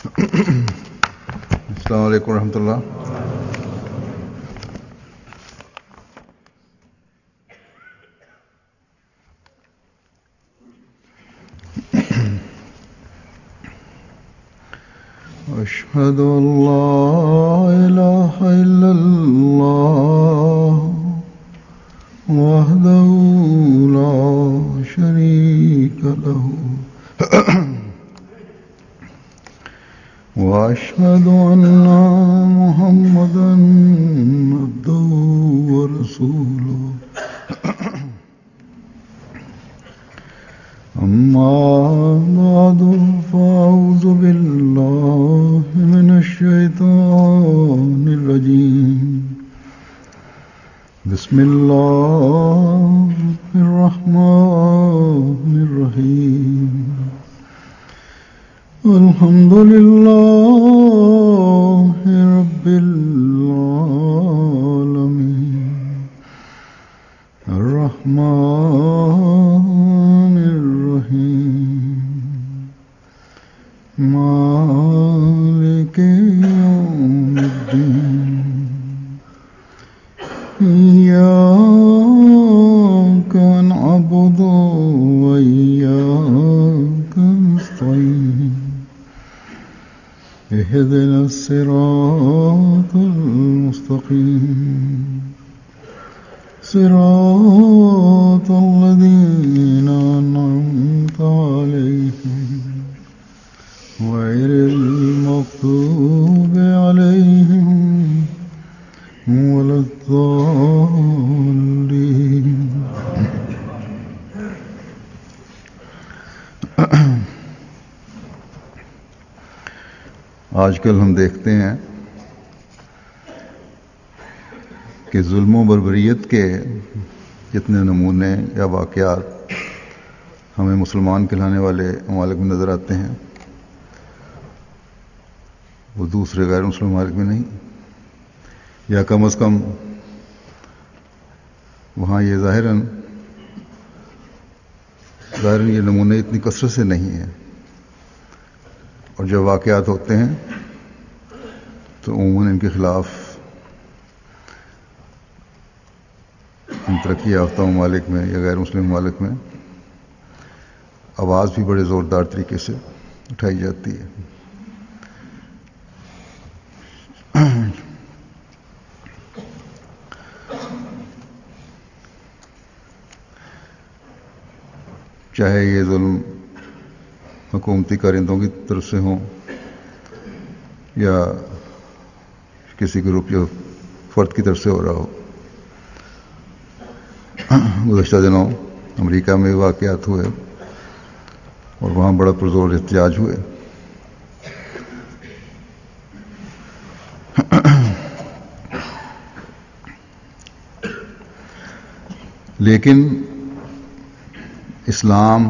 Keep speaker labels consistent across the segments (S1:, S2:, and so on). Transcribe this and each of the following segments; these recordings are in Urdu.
S1: السلام علیکم ورحمۃ اللہ. أشهد أن لا إله إلا الله وحده لا شريك له وأشهد أن محمدا عبده ورسوله أما بعد فأعوذ بالله من الشيطان الرجيم بسم الله الرحمن الرحيم الحمد لله رب العالمين الرحمن الرحيم مالك يوم الدين إياك نعبد وإياك نستعين اهدنا الصراط المستقيم صراط الذين أنعمت عليهم غير المغضوب عليهم ولا الضالين. آج کل ہم دیکھتے ہیں کہ ظلم و بربریت کے جتنے نمونے یا واقعات ہمیں مسلمان کہلانے والے ممالک میں نظر آتے ہیں وہ دوسرے غیر مسلم ممالک میں نہیں، یا کم از کم وہاں یہ ظاہراً یہ نمونے اتنی کثرت سے نہیں ہیں، اور جب واقعات ہوتے ہیں تو عموماً ان کے خلاف ان ترقی یافتہ ممالک میں یا غیر مسلم ممالک میں آواز بھی بڑے زوردار طریقے سے اٹھائی جاتی ہے. چاہے یہ ظلم حکومتی کارندوں کی طرف سے ہوں یا کسی گروپ یا فرد کی طرف سے ہو رہا ہو. گزشتہ دنوں امریکہ میں واقعات ہوئے اور وہاں بڑا پرزور احتجاج ہوئے. لیکن اسلام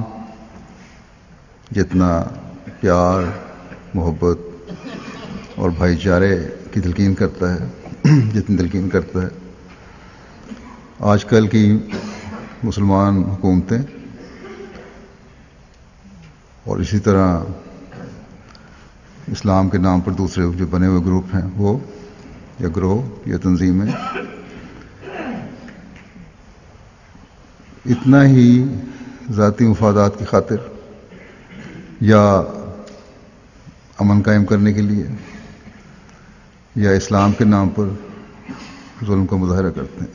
S1: جتنا پیار، محبت اور بھائی چارے کی تلقین کرتا ہے، جتنی تلقین کرتا ہے، آج کل کی مسلمان حکومتیں اور اسی طرح اسلام کے نام پر دوسرے جو بنے ہوئے گروپ ہیں وہ یا گروہ یا تنظیمیں اتنا ہی ذاتی مفادات کی خاطر یا امن قائم کرنے کے لیے یا اسلام کے نام پر ظلم کا مظاہرہ کرتے ہیں.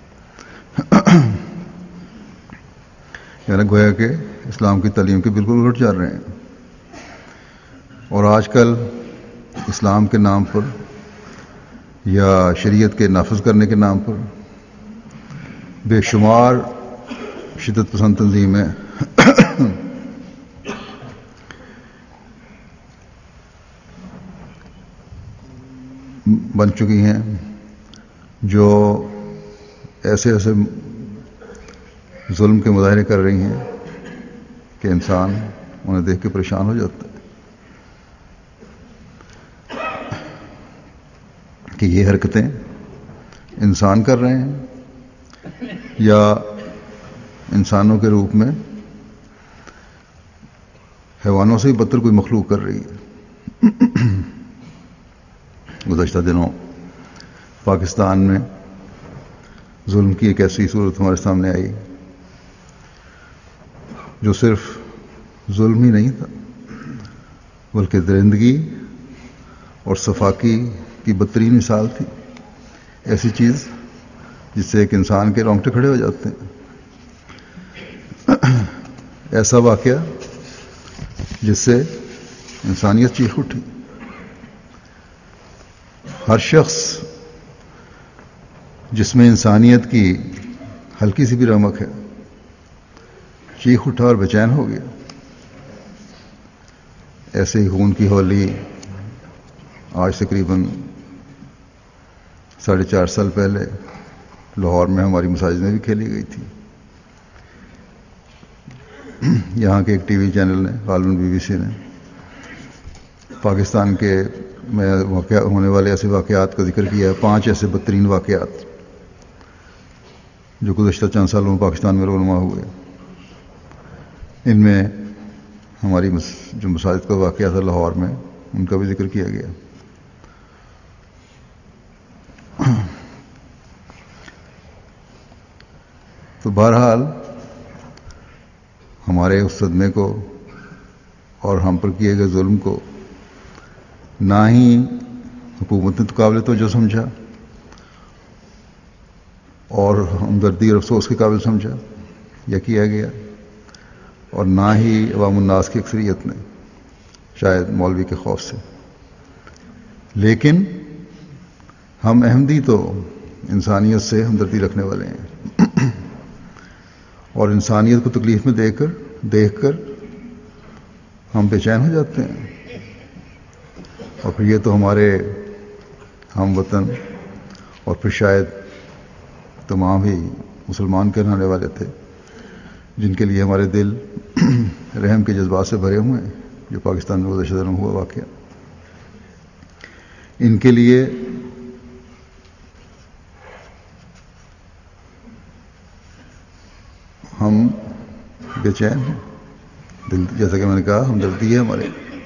S1: یعنی گویا کہ اسلام کی تعلیم کے بالکل الٹ جا رہے ہیں، اور آج کل اسلام کے نام پر یا شریعت کے نافذ کرنے کے نام پر بے شمار شدت پسند تنظیمیں بن چکی ہیں جو ایسے ظلم کے مظاہرے کر رہی ہیں کہ انسان انہیں دیکھ کے پریشان ہو جاتا ہے کہ یہ حرکتیں انسان کر رہے ہیں یا انسانوں کے روپ میں حیوانوں سے ہی بدتر کوئی مخلوق کر رہی ہے. گزشتہ دنوں پاکستان میں ظلم کی ایک ایسی صورت ہمارے سامنے آئی جو صرف ظلم ہی نہیں تھا بلکہ درندگی اور صفاقی کی بدترین مثال تھی. ایسی چیز جس سے ایک انسان کے رونگٹے کھڑے ہو جاتے ہیں. ایسا واقعہ جس سے انسانیت چیخ اٹھی. ہر شخص جس میں انسانیت کی ہلکی سی بھی رمق ہے چیخ اٹھا اور بے چین ہو گیا. ایسے ہی خون کی ہولی آج تقریباً 4.5 سال پہلے لاہور میں ہماری مساجد میں بھی کھیلی گئی تھی. یہاں کے ایک ٹی وی چینل نے غالباً BBC نے پاکستان کے میں ہونے والے ایسے واقعات کا ذکر کیا ہے. 5 ایسے بدترین واقعات جو گزشتہ چند سالوں میں پاکستان میں رونما ہوئے. ان میں ہماری جو مساجد کا واقعہ تھا لاہور میں ان کا بھی ذکر کیا گیا. تو بہرحال ہمارے اس صدمے کو اور ہم پر کیے گئے ظلم کو نہ ہی حکومت نے تو قابل توجہ سمجھا اور ہمدردی اور افسوس کے قابل سمجھا یا کیا گیا، اور نہ ہی عوام الناس کی اکثریت نے، شاید مولوی کے خوف سے. لیکن ہم احمدی تو انسانیت سے ہمدردی رکھنے والے ہیں اور انسانیت کو تکلیف میں دیکھ کر ہم بے چین ہو جاتے ہیں. اور پھر یہ تو ہمارے ہم وطن اور پھر شاید تمام ہی مسلمان کہلانے والے تھے جن کے لیے ہمارے دل رحم کے جذبات سے بھرے ہوئے ہیں، جو پاکستان میں گزشتہ دنوں ہوا واقعہ. ان کے لیے ہم بے چین ہیں. دل، جیسا کہ میں نے کہا، ہمدردی ہے ہمارے.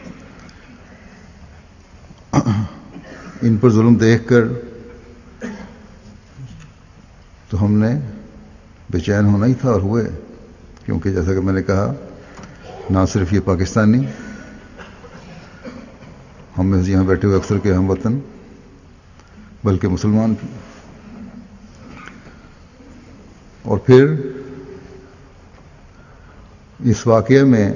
S1: ان پر ظلم دیکھ کر تو ہم نے بے چین ہونا ہی تھا اور ہوئے، کیونکہ جیسا کہ میں نے کہا نہ صرف یہ پاکستانی، ہم میں یہاں بیٹھے ہوئے اکثر کے ہم وطن، بلکہ مسلمان بھی. اور پھر اس واقعے میں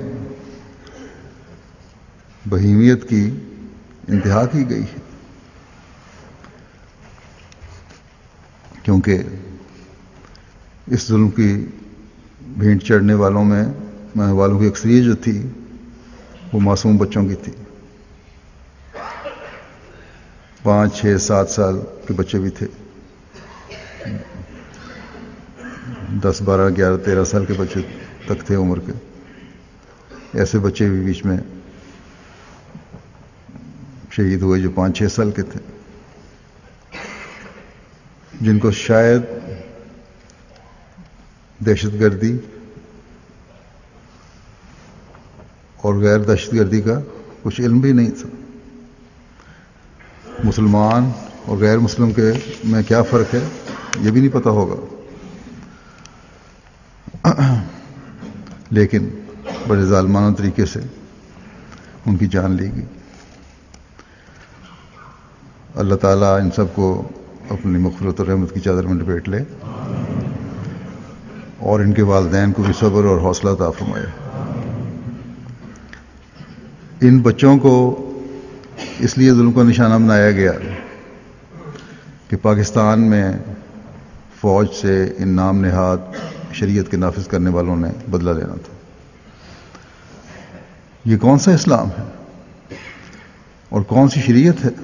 S1: بہیمیت کی انتہا کی گئی ہے، کیونکہ اس ظلم کی بھینٹ چڑھنے والوں کی اکثریت جو تھی وہ معصوم بچوں کی تھی. 5, 6, 7 سال کے بچے بھی تھے، 10, 12, 11, 13 سال کے بچے تک تھے عمر کے. ایسے بچے بھی بیچ میں شہید ہوئے جو 5, 6 سال کے تھے، جن کو شاید دہشت گردی اور غیر دہشت گردی کا کچھ علم بھی نہیں تھا. مسلمان اور غیر مسلم کے میں کیا فرق ہے یہ بھی نہیں پتہ ہوگا. لیکن بڑے ظالمانہ طریقے سے ان کی جان لی گئی. اللہ تعالیٰ ان سب کو اپنی مغفرت اور رحمت کی چادر میں لپیٹ لے اور ان کے والدین کو بھی صبر اور حوصلہ عطا فرمائے. ان بچوں کو اس لیے ظلم کا نشانہ بنایا گیا کہ پاکستان میں فوج سے ان نام نہاد شریعت کے نافذ کرنے والوں نے بدلہ لینا تھا. یہ کون سا اسلام ہے اور کون سی شریعت ہے؟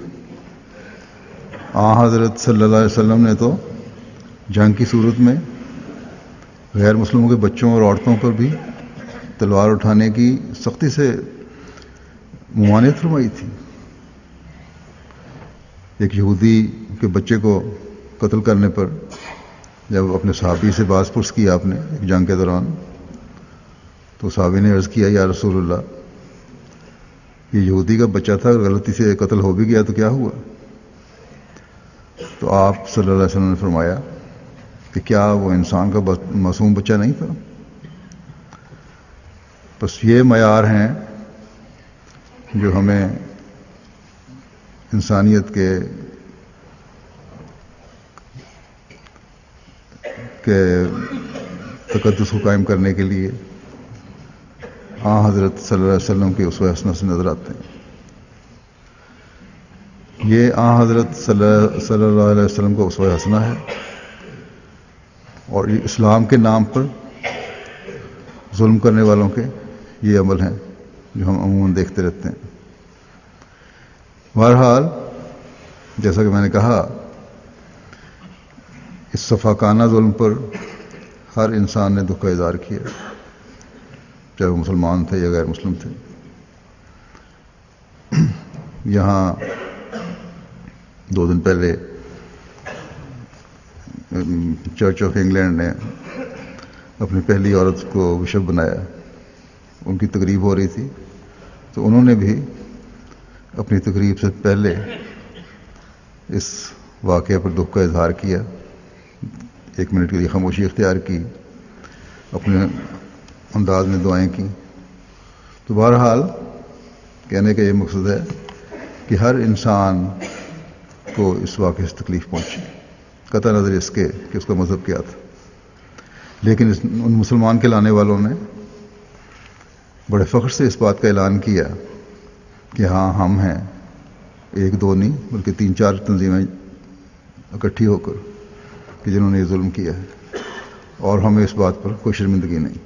S1: حضرت صلی اللہ علیہ وسلم نے تو جنگ کی صورت میں غیر مسلموں کے بچوں اور عورتوں پر بھی تلوار اٹھانے کی سختی سے ممانعت فرمائی تھی. ایک یہودی کے بچے کو قتل کرنے پر جب اپنے صحابی سے باز پرس کیا آپ نے ایک جنگ کے دوران، تو صحابی نے عرض کیا، یا رسول اللہ، یہ یہودی کا بچہ تھا، غلطی سے قتل ہو بھی گیا تو کیا ہوا؟ تو آپ صلی اللہ علیہ وسلم نے فرمایا کہ کیا وہ انسان کا معصوم بچہ نہیں تھا؟ بس یہ معیار ہیں جو ہمیں انسانیت کے تقدس کو قائم کرنے کے لیے حضرت صلی اللہ علیہ وسلم کے اسوہ حسنہ سے نظر آتے ہیں. یہ حضرت صلی اللہ علیہ وسلم کا اسوہ حسنہ ہے، اور اسلام کے نام پر ظلم کرنے والوں کے یہ عمل ہیں جو ہم عموماً دیکھتے رہتے ہیں. بہرحال جیسا کہ میں نے کہا، اس صفاقانہ ظلم پر ہر انسان نے دکھ کا اظہار کیا، چاہے وہ مسلمان تھے یا غیر مسلم تھے. یہاں 2 دن پہلے چرچ آف انگلینڈ نے اپنی پہلی عورت کو بشپ بنایا. ان کی تقریب ہو رہی تھی تو انہوں نے بھی اپنی تقریب سے پہلے اس واقعے پر دکھ کا اظہار کیا، 1 منٹ کے لیے خاموشی اختیار کی، اپنے انداز میں دعائیں کی. تو بہرحال کہنے کا یہ مقصد ہے کہ ہر انسان کو اس واقعے سے تکلیف پہنچی، قطع نظر اس کے کہ اس کا مذہب کیا تھا. لیکن ان مسلمان کے لانے والوں نے بڑے فخر سے اس بات کا اعلان کیا کہ ہاں ہم ہیں، 1-2 نہیں بلکہ 3-4 تنظیمیں اکٹھی ہو کر کہ جنہوں نے یہ ظلم کیا ہے، اور ہمیں اس بات پر کوئی شرمندگی نہیں.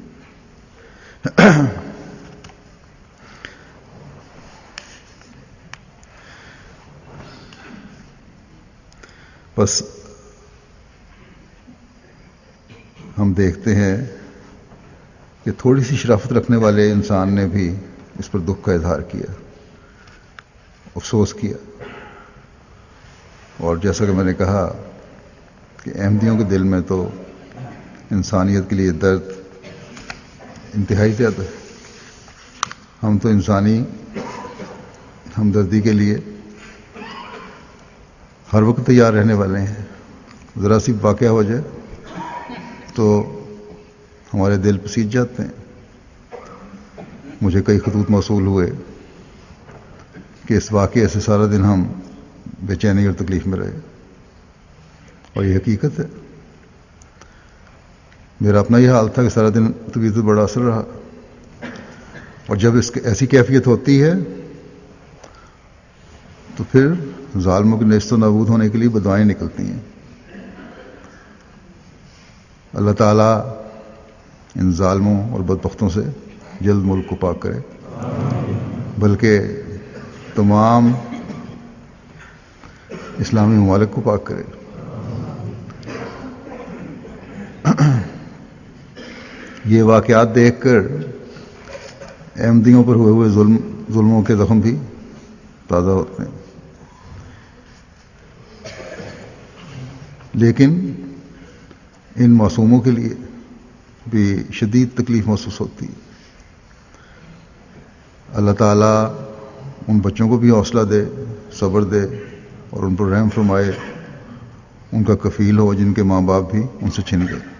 S1: بس ہم دیکھتے ہیں کہ تھوڑی سی شرافت رکھنے والے انسان نے بھی اس پر دکھ کا اظہار کیا، افسوس کیا. اور جیسا کہ میں نے کہا کہ احمدیوں کے دل میں تو انسانیت کے لیے درد انتہائی زیادہ ہے. ہم تو انسانی ہمدردی کے لیے ہر وقت تیار رہنے والے ہیں. ذرا سی واقعہ ہو جائے تو ہمارے دل پسیج جاتے ہیں. مجھے کئی خطوط موصول ہوئے کہ اس واقعے سے سارا دن ہم بے چینی اور تکلیف میں رہے، اور یہ حقیقت ہے. میرا اپنا یہ حال تھا کہ سارا دن طبیعت پر بڑا اثر رہا، اور جب ایسی کیفیت ہوتی ہے تو پھر ظالموں کے نیست و نابود ہونے کے لیے بدوائیں نکلتی ہیں. اللہ تعالیٰ ان ظالموں اور بدبختوں سے جلد ملک کو پاک کرے، بلکہ تمام اسلامی ممالک کو پاک کرے. یہ واقعات دیکھ کر احمدیوں پر ہوئے ظلموں کے زخم بھی تازہ ہوتے ہیں، لیکن ان معصوموں کے لیے بھی شدید تکلیف محسوس ہوتی ہے. اللہ تعالیٰ ان بچوں کو بھی حوصلہ دے، صبر دے، اور ان پر رحم فرمائے، ان کا کفیل ہو جن کے ماں باپ بھی ان سے چھن گئے.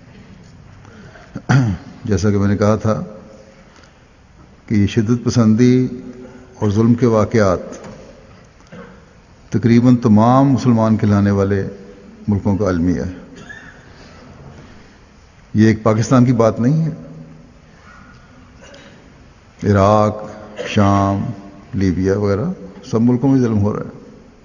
S1: جیسا کہ میں نے کہا تھا کہ یہ شدت پسندی اور ظلم کے واقعات تقریباً تمام مسلمان کہلانے والے ملکوں کا المیہ ہے. یہ ایک پاکستان کی بات نہیں ہے. عراق، شام، لیبیا وغیرہ سب ملکوں میں ظلم ہو رہا ہے.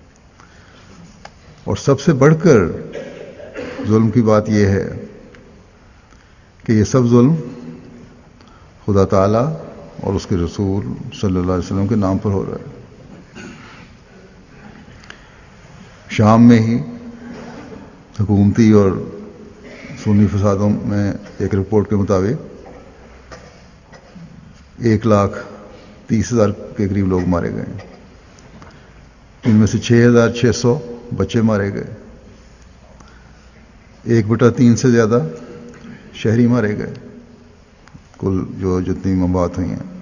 S1: اور سب سے بڑھ کر ظلم کی بات یہ ہے کہ یہ سب ظلم خدا تعالیٰ اور اس کے رسول صلی اللہ علیہ وسلم کے نام پر ہو رہا ہے. شام میں ہی حکومتی اور سنی فسادوں میں ایک رپورٹ کے مطابق 1,30,000 کے قریب لوگ مارے گئے، ان میں سے 6,600 بچے مارے گئے، 1/3 سے زیادہ شہری مارے گئے. کل جتنی ممات ہوئی ہیں،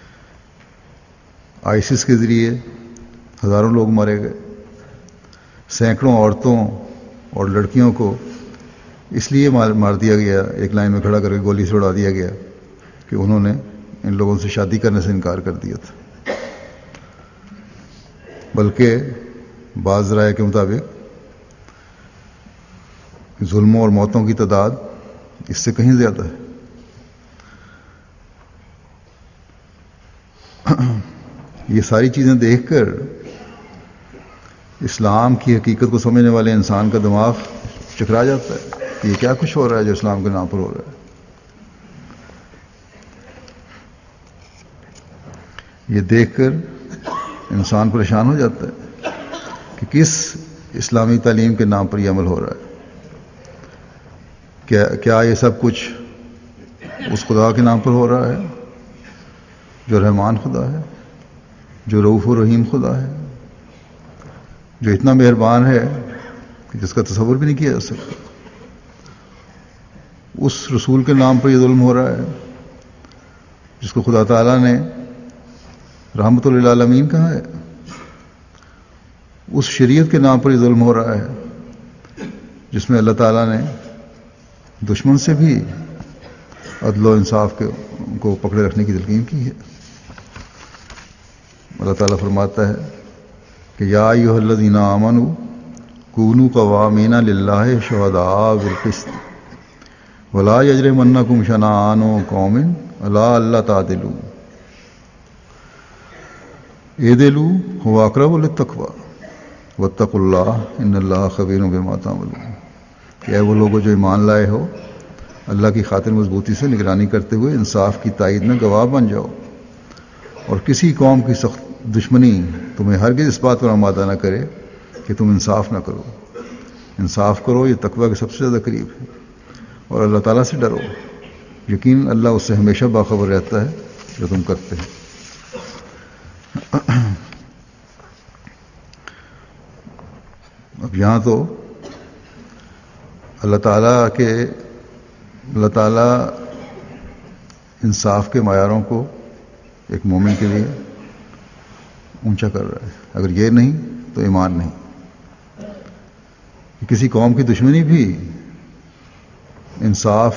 S1: آئسس کے ذریعے ہزاروں لوگ مارے گئے. سینکڑوں عورتوں اور لڑکیوں کو اس لیے مار دیا گیا، ایک لائن میں کھڑا کر کے گولی سے اڑا دیا گیا کہ انہوں نے ان لوگوں سے شادی کرنے سے انکار کر دیا تھا۔ بلکہ بعض ذرائع کے مطابق ظلموں اور موتوں کی تعداد اس سے کہیں زیادہ ہے۔ یہ ساری چیزیں دیکھ کر اسلام کی حقیقت کو سمجھنے والے انسان کا دماغ چکرا جاتا ہے کہ یہ کیا کچھ ہو رہا ہے جو اسلام کے نام پر ہو رہا ہے۔ یہ دیکھ کر انسان پریشان ہو جاتا ہے کہ کس اسلامی تعلیم کے نام پر یہ عمل ہو رہا ہے۔ کیا یہ سب کچھ اس خدا کے نام پر ہو رہا ہے جو رحمان خدا ہے، جو رؤوف و رحیم خدا ہے، جو اتنا مہربان ہے کہ جس کا تصور بھی نہیں کیا جا سکتا؟ اس رسول کے نام پر یہ ظلم ہو رہا ہے جس کو خدا تعالیٰ نے رحمت للعالمین کہا ہے۔ اس شریعت کے نام پر یہ ظلم ہو رہا ہے جس میں اللہ تعالیٰ نے دشمن سے بھی عدل و انصاف کو پکڑے رکھنے کی تلقین کی ہے۔ اللہ تعالیٰ فرماتا ہے کہ یا ایھا الذین آمنوا کونوا قوامین للہ شہداء بالقسط ولا یجرمنکم شنآن قوم علی الا تعدلوا اعدلوا هو اقرب للتقوی واتقوا اللہ ان اللہ خبیر بما تعملون۔ کہ اے وہ لوگوں جو ایمان لائے ہو، اللہ کی خاطر مضبوطی سے نگرانی کرتے ہوئے انصاف کی تائید میں گواہ بن جاؤ، اور کسی قوم کی سخت دشمنی تمہیں ہرگز اس بات پر آمادہ نہ کرے کہ تم انصاف نہ کرو۔ انصاف کرو، یہ تقویٰ کے سب سے زیادہ قریب ہے، اور اللہ تعالیٰ سے ڈرو، یقین اللہ اس سے ہمیشہ باخبر رہتا ہے جو تم کرتے ہیں۔ اب یہاں تو اللہ تعالیٰ انصاف کے معیاروں کو ایک مومن کے لیے اونچا کر رہا ہے۔ اگر یہ نہیں تو ایمان نہیں۔ کسی قوم کی دشمنی بھی انصاف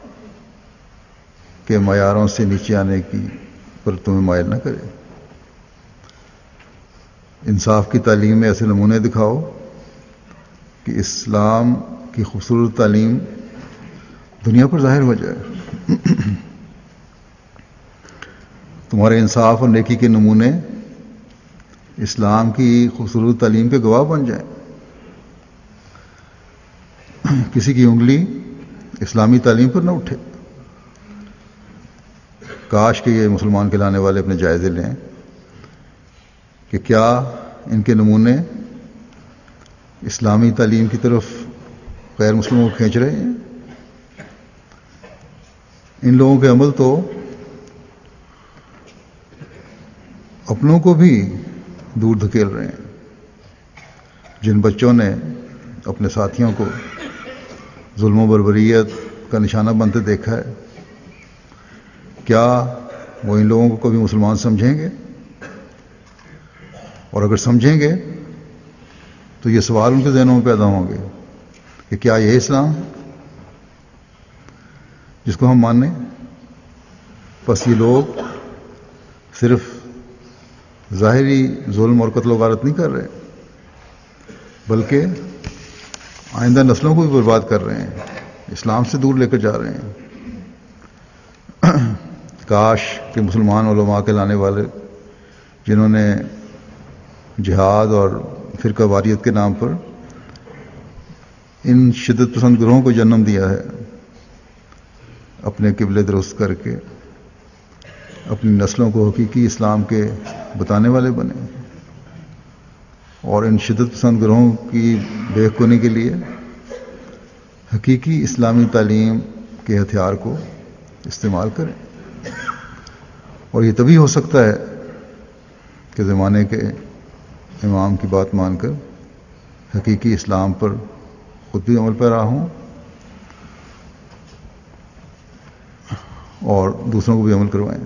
S1: کے معیاروں سے نیچے آنے کی پر تمہیں مائل نہ کرے۔ انصاف کی تعلیم میں ایسے نمونے دکھاؤ کہ اسلام کی خوبصورت تعلیم دنیا پر ظاہر ہو جائے۔ تمہارے انصاف اور نیکی کے نمونے اسلام کی خوبصورت تعلیم کے گواہ بن جائیں۔ کسی کی انگلی اسلامی تعلیم پر نہ اٹھے۔ کاش کہ یہ مسلمان کہلانے والے اپنے جائزے لیں کہ کیا ان کے نمونے اسلامی تعلیم کی طرف غیر مسلموں کو کھینچ رہے ہیں۔ ان لوگوں کے عمل تو اپنوں کو بھی دور دھکیل رہے ہیں۔ جن بچوں نے اپنے ساتھیوں کو ظلم و بربریت کا نشانہ بنتے دیکھا ہے، کیا وہ ان لوگوں کو کبھی مسلمان سمجھیں گے؟ اور اگر سمجھیں گے تو یہ سوال ان کے ذہنوں میں پیدا ہوں گے کہ کیا یہ اسلام ہے جس کو ہم مانیں؟ بس یہ لوگ صرف ظاہری ظلم اور قتل و غارت نہیں کر رہے، بلکہ آئندہ نسلوں کو بھی برباد کر رہے ہیں، اسلام سے دور لے کر جا رہے ہیں۔ کاش کہ مسلمان علماء کے لانے والے جنہوں نے جہاد اور فرقہ واریت کے نام پر ان شدت پسند گروہوں کو جنم دیا ہے، اپنے قبلے درست کر کے اپنی نسلوں کو حقیقی اسلام کے بتانے والے بنے، اور ان شدت پسند گروہوں کی بے کنی کے لیے حقیقی اسلامی تعلیم کے ہتھیار کو استعمال کریں۔ اور یہ تبھی ہو سکتا ہے کہ زمانے کے امام کی بات مان کر حقیقی اسلام پر خود بھی عمل پیرا ہوں اور دوسروں کو بھی عمل کروائیں۔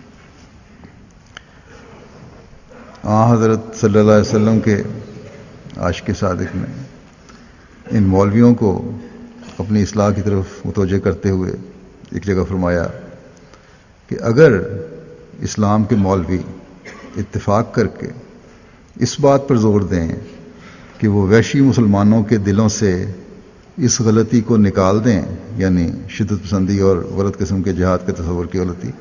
S1: حضرت صلی اللہ علیہ وسلم کے عاشق صادق نے ان مولویوں کو اپنی اصلاح کی طرف متوجہ کرتے ہوئے ایک جگہ فرمایا کہ اگر اسلام کے مولوی اتفاق کر کے اس بات پر زور دیں کہ وہ وحشی مسلمانوں کے دلوں سے اس غلطی کو نکال دیں، یعنی شدت پسندی اور غلط قسم کے جہاد کے تصور کی غلطی،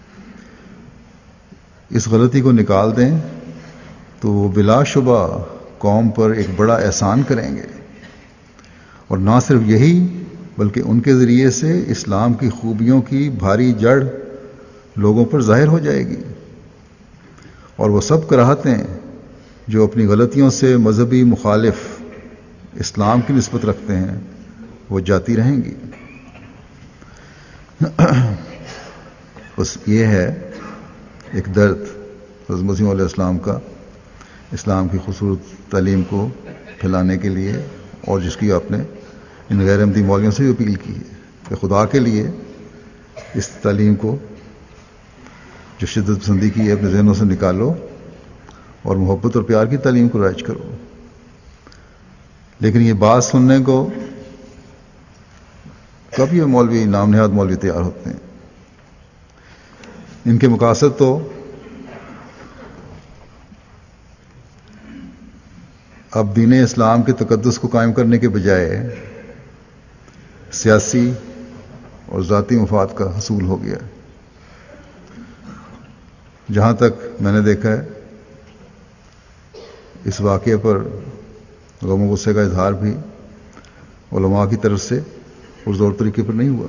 S1: اس غلطی کو نکال دیں تو وہ بلا شبہ قوم پر ایک بڑا احسان کریں گے، اور نہ صرف یہی بلکہ ان کے ذریعے سے اسلام کی خوبیوں کی بھاری جڑ لوگوں پر ظاہر ہو جائے گی، اور وہ سب کراہتیں جو اپنی غلطیوں سے مذہبی مخالف اسلام کی نسبت رکھتے ہیں وہ جاتی رہیں گی۔ بس یہ ہے ایک درد حضرت مسیح علیہ السلام کا اسلام کی خوبصورت تعلیم کو پھیلانے کے لیے، اور جس کی آپ نے ان غیر احمدی مولویوں سے بھی اپیل کی ہے کہ خدا کے لیے اس تعلیم کو جو شدت پسندی کی ہے اپنے ذہنوں سے نکالو اور محبت اور پیار کی تعلیم کو رائج کرو۔ لیکن یہ بات سننے کو کب یہ مولوی نام نہاد مولوی تیار ہوتے ہیں؟ ان کے مقاصد تو اب دین اسلام کے تقدس کو قائم کرنے کے بجائے سیاسی اور ذاتی مفاد کا حصول ہو گیا۔ جہاں تک میں نے دیکھا ہے اس واقعے پر غم و غصے کا اظہار بھی علماء کی طرف سے پرزور طریقے پر نہیں ہوا۔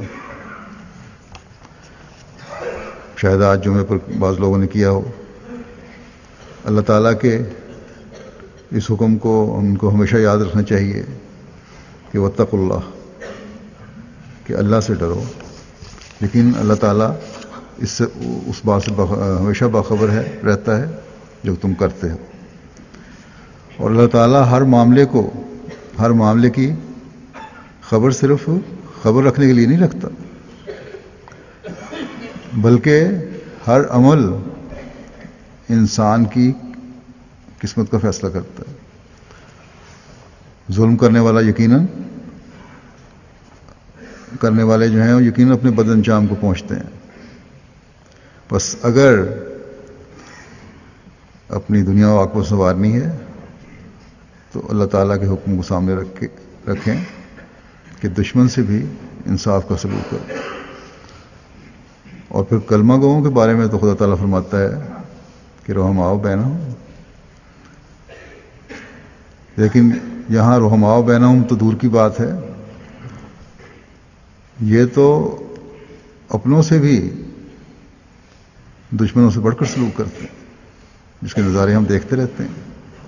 S1: شاید آج جمعے پر بعض لوگوں نے کیا ہو۔ اللہ تعالیٰ کے اس حکم کو ان کو ہمیشہ یاد رکھنا چاہیے کہ واتقوا اللہ، کہ اللہ سے ڈرو، لیکن اللہ تعالیٰ اس سے اس بات سے ہمیشہ باخبر رہتا ہے جو تم کرتے ہو، اور اللہ تعالیٰ ہر معاملے کی خبر صرف خبر رکھنے کے لیے نہیں رکھتا، بلکہ ہر عمل انسان کی قسمت کا فیصلہ کرتا ہے۔ ظلم کرنے والا کرنے والے جو ہیں وہ یقیناً اپنے بد انجام کو پہنچتے ہیں۔ بس اگر اپنی دنیا و عاقبت سنوارنی ہے تو اللہ تعالیٰ کے حکم کو سامنے رکھیں کہ دشمن سے بھی انصاف کا سلوک کرو۔ اور پھر کلمہ گوؤں کے بارے میں تو خدا تعالیٰ فرماتا ہے کہ رحماؤ بینہم، لیکن یہاں رحماؤ بینہم تو دور کی بات ہے، یہ تو اپنوں سے بھی دشمنوں سے بڑھ کر سلوک کرتے ہیں، جس کے نظارے ہم دیکھتے رہتے ہیں۔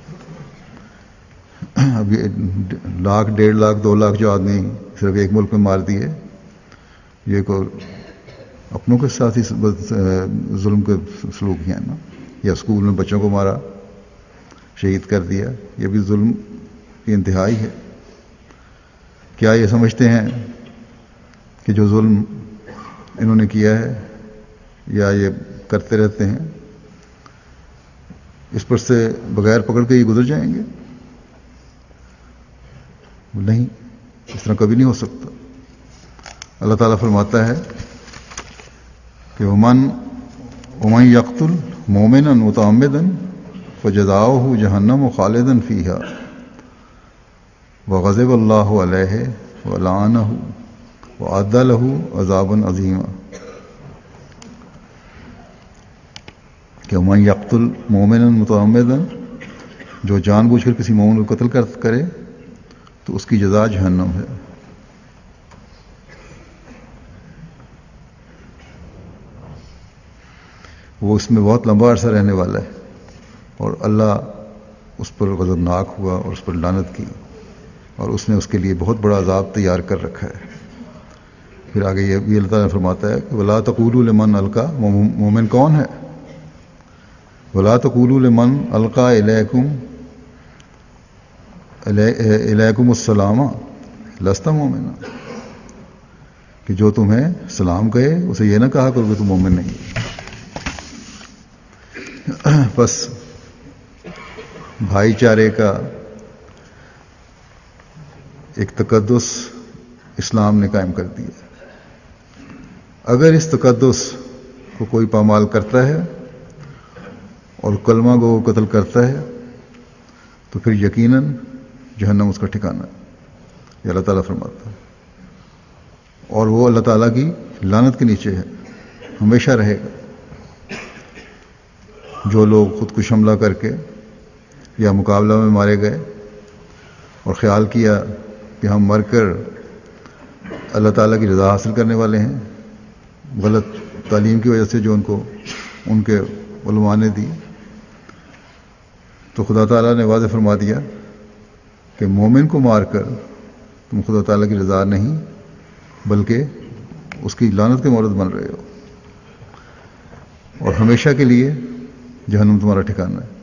S1: اب یہ 1,00,000 1.5 لاکھ 2 لاکھ جو آدمی صرف ایک ملک میں مار دیے، یہ کو اپنوں کے ساتھ ہی ظلم کے سلوک ہیں نا، یا اسکول میں بچوں کو مارا، شہید کر دیا، یہ بھی ظلم کی انتہائی ہے۔ کیا یہ سمجھتے ہیں کہ جو ظلم انہوں نے کیا ہے یا یہ کرتے رہتے ہیں اس پر سے بغیر پکڑ کے یہ گزر جائیں گے؟ نہیں، اس طرح کبھی نہیں ہو سکتا۔ اللہ تعالیٰ فرماتا ہے کہ ومن یقتل مؤمنا متعمدا فجزاؤہ جہنم خالدا فیہا وغضب اللہ علیہ ولعنہ وأعد لہ عذابا عظیما، کہ ومن یقتل مؤمنا متعمدا، جو جان بوجھ کر کسی مومن کو قتل کرے تو اس کی جزا جہنم ہے۔ وہ اس میں بہت لمبا عرصہ رہنے والا ہے، اور اللہ اس پر غضبناک ہوا اور اس پر لعنت کی، اور اس نے اس کے لیے بہت بڑا عذاب تیار کر رکھا ہے۔ پھر آگے یہ بھی اللہ تعالیٰ فرماتا ہے کہ وَلَا تَقُولُوا لِمَنْ أَلْقَىٰ، مومن کون ہے؟ وَلَا تَقُولُوا لِمَنْ أَلْقَىٰ إِلَيْكُمُ السَّلَامَ لَسْتَ مُؤْمِنًا، کہ جو تمہیں سلام کہے اسے یہ نہ کہا کرو کہ تم مومن نہیں۔ بس بھائی چارے کا ایک تقدس اسلام نے قائم کر دیا. اگر اس تقدس کو کوئی پامال کرتا ہے اور کلمہ کو قتل کرتا ہے تو پھر یقیناً جہنم اس کا ٹھکانہ ہے. یہ اللہ تعالیٰ فرماتا ہے. اور وہ اللہ تعالیٰ کی لعنت کے نیچے ہے، ہمیشہ رہے گا. جو لوگ خودکش حملہ کر کے یا مقابلہ میں مارے گئے اور خیال کیا کہ ہم مر کر اللہ تعالیٰ کی رضا حاصل کرنے والے ہیں، غلط تعلیم کی وجہ سے جو ان کے علماء نے دی، تو خدا تعالیٰ نے واضح فرما دیا کہ مومن کو مار کر تم خدا تعالیٰ کی رضا نہیں بلکہ اس کی لعنت کے مورد بن رہے ہو، اور ہمیشہ کے لیے جہنم تمہارا ٹھکانہ ہے.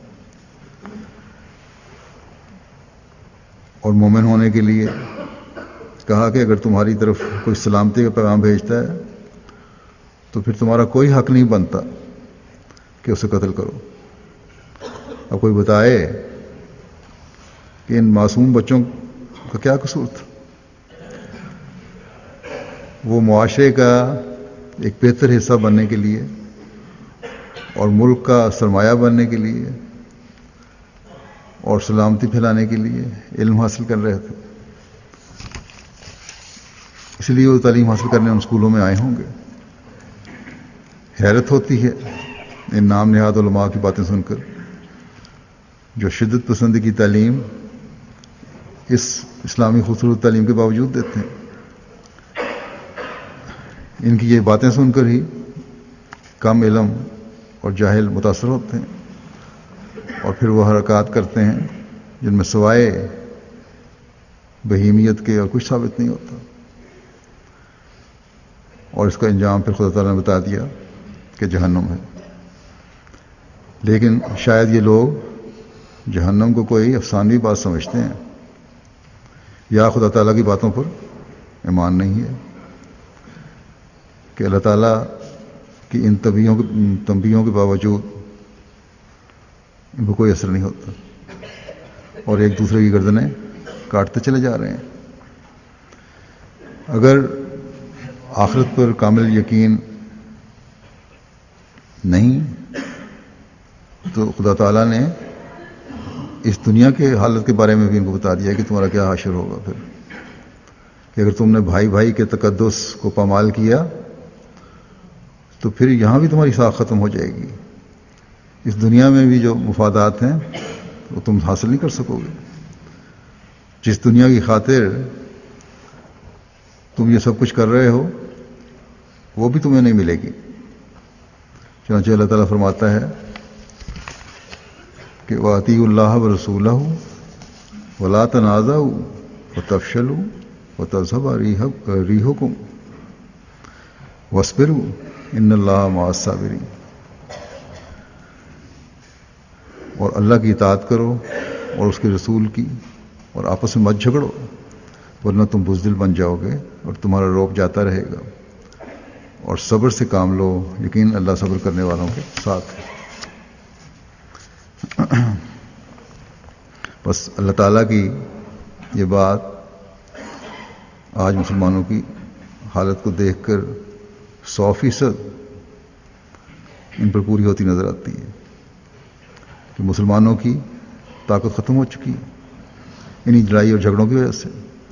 S1: اور مومن ہونے کے لیے کہا کہ اگر تمہاری طرف کوئی سلامتی کا پیغام بھیجتا ہے تو پھر تمہارا کوئی حق نہیں بنتا کہ اسے قتل کرو. اب کوئی بتائے کہ ان معصوم بچوں کا کیا قصور تھا؟ وہ معاشرے کا ایک بہتر حصہ بننے کے لیے اور ملک کا سرمایہ بننے کے لیے اور سلامتی پھیلانے کے لیے علم حاصل کر رہے تھے. اس لیے وہ تعلیم حاصل کرنے ان اسکولوں میں آئے ہوں گے. حیرت ہوتی ہے ان نام نہاد علماء کی باتیں سن کر، جو شدت پسندی کی تعلیم اس اسلامی خوبصورت تعلیم کے باوجود دیتے ہیں. ان کی یہ باتیں سن کر ہی کم علم اور جاہل متاثر ہوتے ہیں اور پھر وہ حرکات کرتے ہیں جن میں سوائے بہیمیت کے اور کچھ ثابت نہیں ہوتا. اور اس کا انجام پھر خدا تعالیٰ نے بتا دیا کہ جہنم ہے. لیکن شاید یہ لوگ جہنم کو کوئی افسانوی بات سمجھتے ہیں یا خدا تعالیٰ کی باتوں پر ایمان نہیں ہے کہ اللہ تعالیٰ کی ان تنبیہوں کے باوجود ان کو کوئی اثر نہیں ہوتا اور ایک دوسرے کی گردنیں کاٹتے چلے جا رہے ہیں. اگر آخرت پر کامل یقین نہیں تو خدا تعالیٰ نے اس دنیا کے حالت کے بارے میں بھی ان کو بتا دیا کہ تمہارا کیا حشر ہوگا پھر، کہ اگر تم نے بھائی بھائی کے تقدس کو پامال کیا تو پھر یہاں بھی تمہاری ساکھ ختم ہو جائے گی. اس دنیا میں بھی جو مفادات ہیں وہ تم حاصل نہیں کر سکو گے. جس دنیا کی خاطر تم یہ سب کچھ کر رہے ہو وہ بھی تمہیں نہیں ملے گی. چنانچہ اللہ تعالیٰ فرماتا ہے کہ وَأَطِیعُوا اللَّهَ وَرَسُولَهُ وَلَا تَنَازَعُوا وَتَفْشَلُوا وَتَذْهَبَ رِيحُكُمْ وَاصْبِرُوا إِنَّ اللَّهَ مَعَ الصَّابِرِينَ. اور اللہ کی اطاعت کرو اور اس کے رسول کی، اور آپس میں مت جھگڑو ورنہ تم بزدل بن جاؤ گے اور تمہارا روب جاتا رہے گا. اور صبر سے کام لو، یقین اللہ صبر کرنے والوں کے ساتھ ہے. بس اللہ تعالیٰ کی یہ بات آج مسلمانوں کی حالت کو دیکھ کر 100% ان پر پوری ہوتی نظر آتی ہے کہ مسلمانوں کی طاقت ختم ہو چکی انہی لڑائی اور جھگڑوں کی وجہ سے.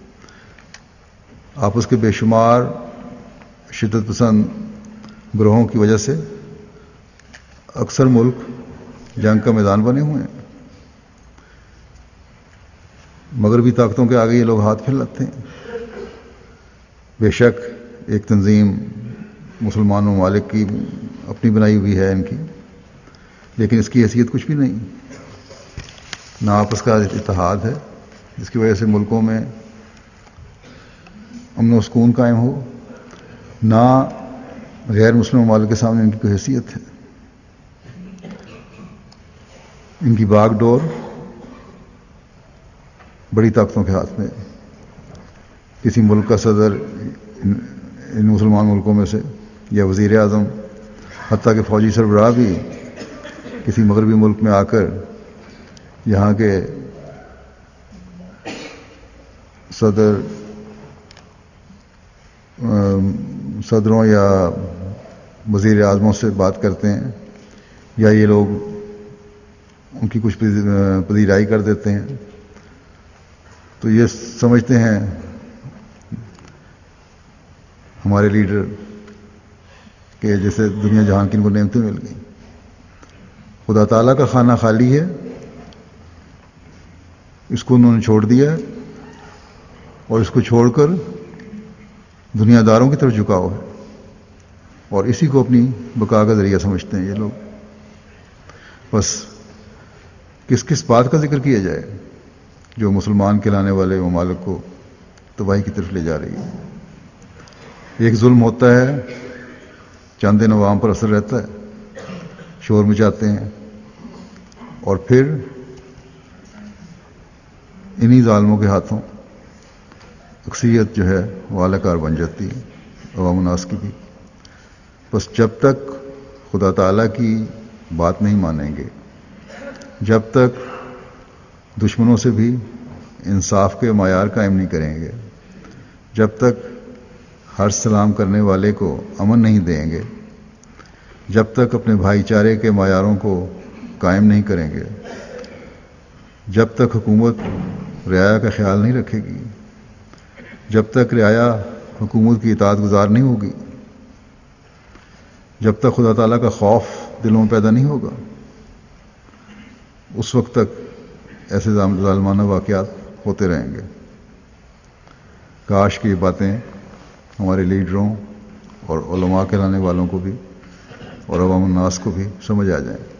S1: آپس کے بے شمار شدت پسند گروہوں کی وجہ سے اکثر ملک جنگ کا میدان بنے ہوئے ہیں. مغربی طاقتوں کے آگے یہ لوگ ہاتھ پھیلاتے ہیں. بے شک ایک تنظیم مسلمان ممالک کی اپنی بنائی ہوئی ہے ان کی، لیکن اس کی حیثیت کچھ بھی نہیں. نہ آپس کا اتحاد ہے جس کی وجہ سے ملکوں میں امن و سکون قائم ہو، نہ غیر مسلم ممالک کے سامنے ان کی کوئی حیثیت ہے. ان کی باغ ڈور بڑی طاقتوں کے ہاتھ میں. کسی ملک کا صدر ان مسلمان ملکوں میں سے یا وزیر اعظم، حتیٰ کہ فوجی سربراہ بھی کسی مغربی ملک میں آ کر یہاں کے صدروں یا وزیر اعظموں سے بات کرتے ہیں، یا یہ لوگ ان کی کچھ پذیرائی کر دیتے ہیں، تو یہ سمجھتے ہیں ہمارے لیڈر کہ جیسے دنیا جہان کی ان کو نعمتیں مل گئیں۔ خدا تعالیٰ کا خانہ خالی ہے، اس کو انہوں نے چھوڑ دیا ہے، اور اس کو چھوڑ کر دنیا داروں کی طرف جھکاؤ ہے، اور اسی کو اپنی بقا کا ذریعہ سمجھتے ہیں یہ لوگ۔ بس کس کس بات کا ذکر کیا جائے جو مسلمان کہلانے والے ممالک کو تباہی کی طرف لے جا رہی ہے۔ ایک ظلم ہوتا ہے، چند دن عوام پر اثر رہتا ہے، شور مچاتے ہیں، اور پھر انہی ظالموں کے ہاتھوں اکثریت جو ہے وہ اعلی کار بن جاتی ہے عوام الناس کی بھی۔ بس جب تک خدا تعالیٰ کی بات نہیں مانیں گے، جب تک دشمنوں سے بھی انصاف کے معیار قائم نہیں کریں گے، جب تک ہر سلام کرنے والے کو امن نہیں دیں گے، جب تک اپنے بھائی چارے کے معیاروں کو قائم نہیں کریں گے، جب تک حکومت رعایا کا خیال نہیں رکھے گی، جب تک رعایا حکومت کی اطاعت گزار نہیں ہوگی، جب تک خدا تعالیٰ کا خوف دلوں میں پیدا نہیں ہوگا، اس وقت تک ایسے ظالمانہ واقعات ہوتے رہیں گے۔ کاش کی یہ باتیں ہمارے لیڈروں اور علماء کہلانے والوں کو بھی اور عوام الناس کو بھی سمجھ آ جائیں۔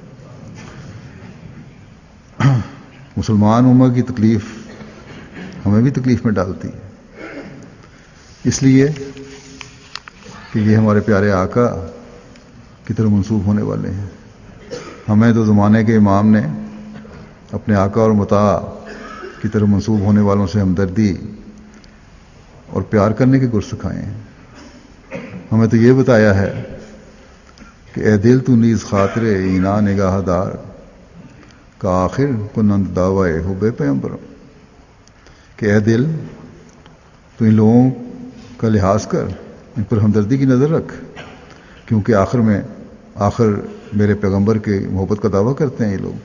S1: مسلمان امت کی تکلیف ہمیں بھی تکلیف میں ڈالتی ہے، اس لیے کہ یہ ہمارے پیارے آقا کی طرف منسوب ہونے والے ہیں۔ ہمیں تو زمانے کے امام نے اپنے آقا اور مطاع کی طرف منسوب ہونے والوں سے ہمدردی اور پیار کرنے کے گر سکھائے ہیں۔ ہمیں تو یہ بتایا ہے کہ اے دل تو نیز خاطر اینا نگاہ دار کا آخر کنند دعوی حب پیغمبر، کہ اے دل تو ان لوگوں کا لحاظ کر، ان پر ہمدردی کی نظر رکھ، کیونکہ آخر میرے پیغمبر کے محبت کا دعویٰ کرتے ہیں یہ لوگ۔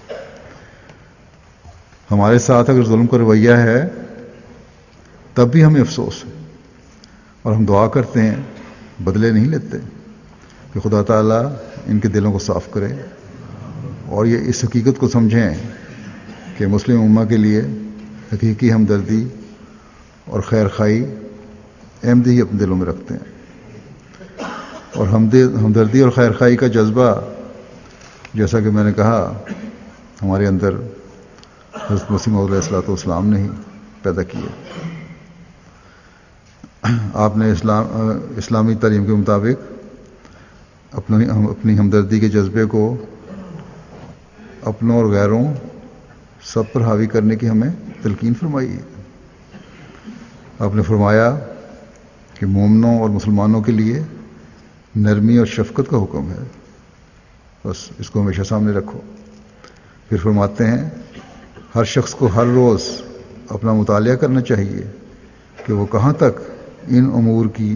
S1: ہمارے ساتھ اگر ظلم کا رویہ ہے تب بھی ہمیں افسوس ہے، اور ہم دعا کرتے ہیں، بدلے نہیں لیتے، کہ خدا تعالیٰ ان کے دلوں کو صاف کرے، اور یہ اس حقیقت کو سمجھیں کہ مسلم امہ کے لیے حقیقی ہمدردی اور خیر خواہی احمدی ہی اپنے دلوں میں رکھتے ہیں، اور ہمدردی اور خیر خواہی کا جذبہ، جیسا کہ میں نے کہا، ہمارے اندر حضرت مسیح موعود علیہ الصلوۃ والسلام نے ہی پیدا کیا۔ آپ نے اسلامی تعلیم کے مطابق اپنی ہمدردی کے جذبے کو اپنوں اور غیروں سب پر حاوی کرنے کی ہمیں تلقین فرمائی ہے۔ آپ نے فرمایا کہ مومنوں اور مسلمانوں کے لیے نرمی اور شفقت کا حکم ہے، بس اس کو ہمیشہ سامنے رکھو۔ پھر فرماتے ہیں ہر شخص کو ہر روز اپنا مطالعہ کرنا چاہیے کہ وہ کہاں تک ان امور کی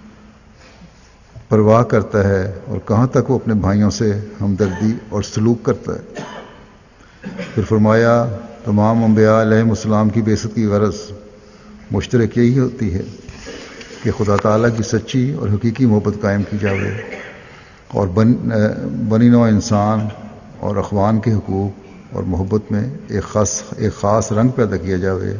S1: پرواہ کرتا ہے اور کہاں تک وہ اپنے بھائیوں سے ہمدردی اور سلوک کرتا ہے۔ پھر فرمایا تمام انبیاء علیہ السلام کی بعثت کی غرض مشترک یہی ہوتی ہے کہ خدا تعالیٰ کی سچی اور حقیقی محبت قائم کی جاوے، اور بنی نوع انسان اور اخوان کے حقوق اور محبت میں ایک خاص رنگ پیدا کیا جاوے۔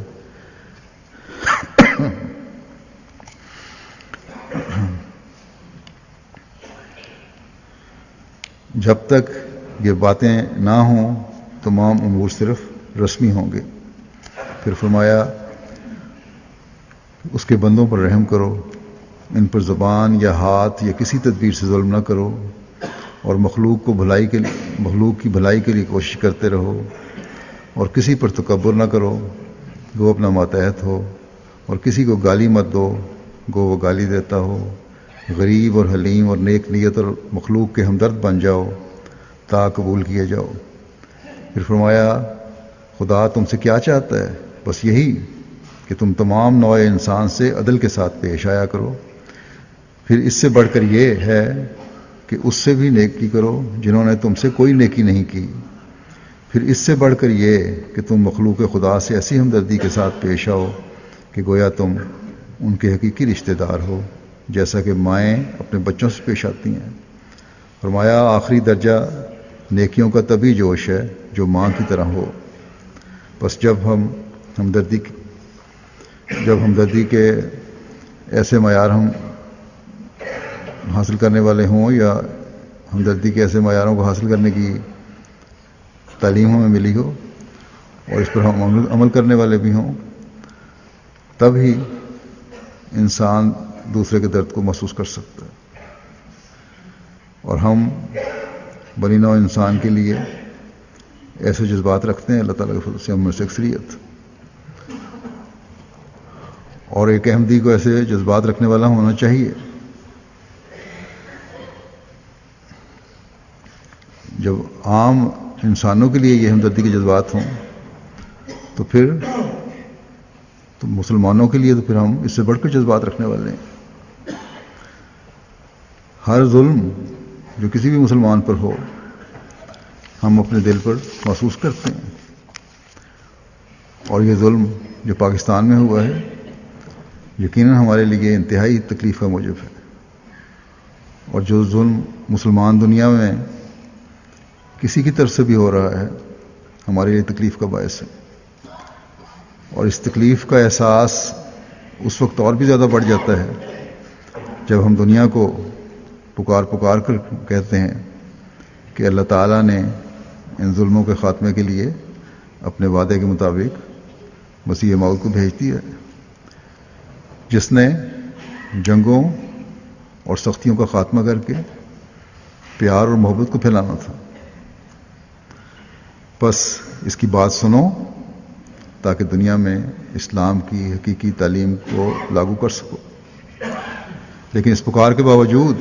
S1: جب تک یہ باتیں نہ ہوں تمام امور صرف رسمی ہوں گے۔ پھر فرمایا اس کے بندوں پر رحم کرو، ان پر زبان یا ہاتھ یا کسی تدبیر سے ظلم نہ کرو، اور مخلوق کی بھلائی کے لیے کوشش کرتے رہو، اور کسی پر تکبر نہ کرو گو اپنا ماتحت ہو، اور کسی کو گالی مت دو گو وہ گالی دیتا ہو، غریب اور حلیم اور نیک نیت اور مخلوق کے ہمدرد بن جاؤ تا قبول کیے جاؤ۔ پھر فرمایا خدا تم سے کیا چاہتا ہے؟ بس یہی کہ تم تمام نوع انسان سے عدل کے ساتھ پیش آیا کرو، پھر اس سے بڑھ کر یہ ہے کہ اس سے بھی نیکی کرو جنہوں نے تم سے کوئی نیکی نہیں کی، پھر اس سے بڑھ کر یہ کہ تم مخلوق خدا سے ایسی ہمدردی کے ساتھ پیش آؤ کہ گویا تم ان کے حقیقی رشتہ دار ہو، جیسا کہ مائیں اپنے بچوں سے پیش آتی ہیں۔ فرمایا آخری درجہ نیکیوں کا تبھی جوش ہے جو ماں کی طرح ہو۔ بس جب ہمدردی کے ایسے معیار ہم حاصل کرنے والے ہوں، یا ہمدردی کے ایسے معیاروں کو حاصل کرنے کی تعلیم ہمیں ملی ہو اور اس پر ہم عمل کرنے والے بھی ہوں، تب ہی انسان دوسرے کے درد کو محسوس کر سکتا ہے۔ اور ہم بنی نوع انسان کے لیے ایسے جذبات رکھتے ہیں، اللہ تعالیٰ کے فضل سے ہم میں سے اکثریت، اور ایک احمدی کو ایسے جذبات رکھنے والا ہونا چاہیے۔ جب عام انسانوں کے لیے یہ ہمدردی کے جذبات ہوں تو پھر تو مسلمانوں کے لیے تو پھر ہم اس سے بڑھ کر جذبات رکھنے والے ہیں۔ ہر ظلم جو کسی بھی مسلمان پر ہو ہم اپنے دل پر محسوس کرتے ہیں، اور یہ ظلم جو پاکستان میں ہوا ہے یقیناً ہمارے لیے انتہائی تکلیف کا موجب ہے، اور جو ظلم مسلمان دنیا میں کسی کی طرف سے بھی ہو رہا ہے ہمارے لیے تکلیف کا باعث ہے، اور اس تکلیف کا احساس اس وقت اور بھی زیادہ بڑھ جاتا ہے جب ہم دنیا کو پکار کر کہتے ہیں کہ اللہ تعالیٰ نے ان ظلموں کے خاتمے کے لیے اپنے وعدے کے مطابق مسیح موعود کو بھیج دیا ہے، جس نے جنگوں اور سختیوں کا خاتمہ کر کے پیار اور محبت کو پھیلانا تھا۔ بس اس کی بات سنو تاکہ دنیا میں اسلام کی حقیقی تعلیم کو لاگو کر سکو۔ لیکن اس پکار کے باوجود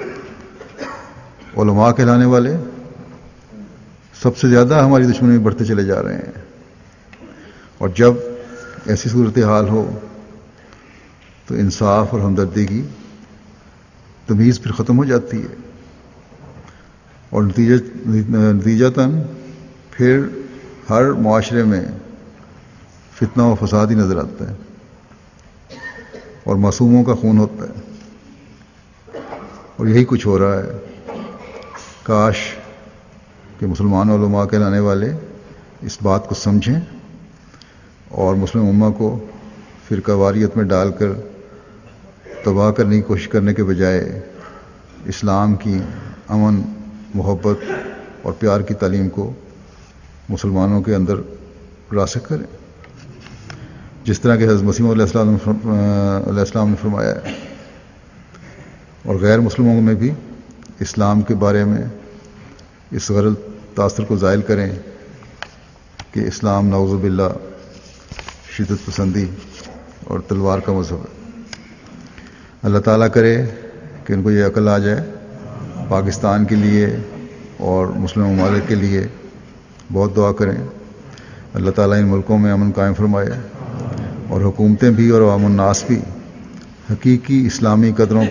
S1: علماء کہلانے والے سب سے زیادہ ہماری دشمنی میں بڑھتے چلے جا رہے ہیں، اور جب ایسی صورتحال ہو تو انصاف اور ہمدردی کی تمیز پھر ختم ہو جاتی ہے، اور نتیجتاً پھر ہر معاشرے میں فتنہ و فساد ہی نظر آتا ہے اور معصوموں کا خون ہوتا ہے، اور یہی کچھ ہو رہا ہے۔ کاش کہ مسلمان علماء کہلانے والے اس بات کو سمجھیں اور مسلم امہ کو فرقہ واریت میں ڈال کر تباہ کرنے کی کوشش کرنے کے بجائے اسلام کی امن، محبت اور پیار کی تعلیم کو مسلمانوں کے اندر راسخ کریں، جس طرح کہ حضرت مسیح علیہ السلام نے فرمایا ہے، اور غیر مسلموں میں بھی اسلام کے بارے میں اس غلط تاثر کو زائل کریں کہ اسلام نعوذ باللہ شدت پسندی اور تلوار کا مذہب ہے۔ اللہ تعالیٰ کرے کہ ان کو یہ عقل آ جائے، پاکستان کے لیے اور مسلم ممالک کے لیے بہت دعا کریں، اللہ تعالیٰ ان ملکوں میں امن قائم فرمائے، اور حکومتیں بھی اور عوام الناس بھی حقیقی اسلامی قدروں